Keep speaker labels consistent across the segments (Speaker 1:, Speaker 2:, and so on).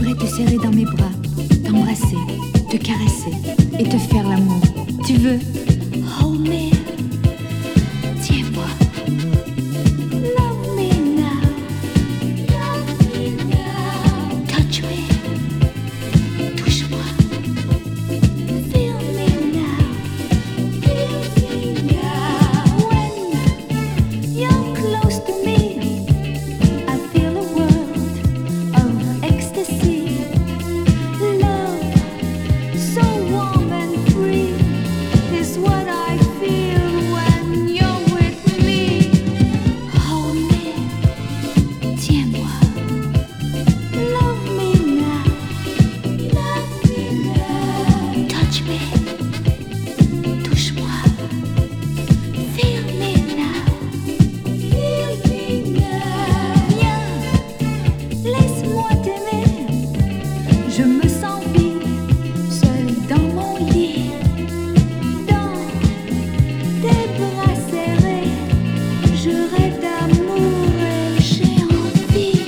Speaker 1: J'aimerais te serrer dans mes bras, t'embrasser, te caresser et te faire l'amour. Tu veux? Hold me, tiens-moi. Love me now, touch me, touche-moi. Feel me now, when you're close to me. I feel a world of ecstasy. Love, so warm and free, is what I feel when you're with me. Hold me, tiens-moi. Love me now, touch me, touche-moi. Feel me now, viens, laisse-moi t'aimer. Je me sens vide, seule dans mon lit, dans tes bras serrés. Je rêve d'amour et j'ai envie.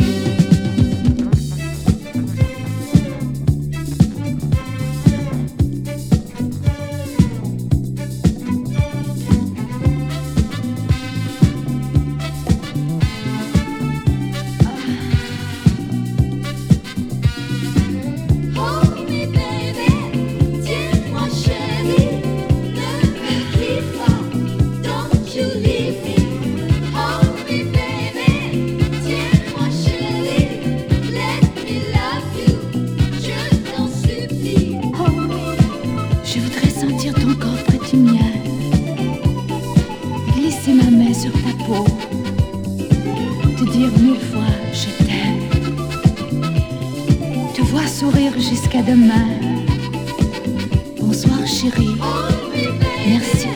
Speaker 1: Hold me baby, tiens-moi chérie, ne me quitte pas, don't you leave me. Hold me baby, tiens-moi chérie, let me love you, je t'en supplie. Hold me, je voudrais sentir ton corps près du mien, glisser ma main sur ta peau, te dire 1000 fois je t'aime. Te voir sourire jusqu'à demain. Bonsoir chérie, merci